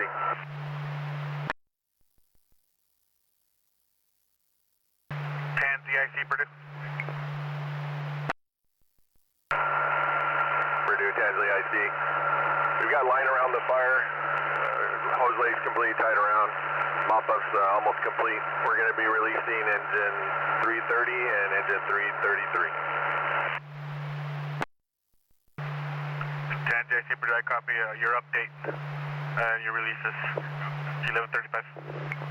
10 DIC, Purdue. Purdue, 10 DIC. We've got line around the fire. Hose legs completely tied around. Mop-up's almost complete. We're going to be releasing engine 330 and engine 333. 10 JC Purdue, I copy your update and your releases 11:35.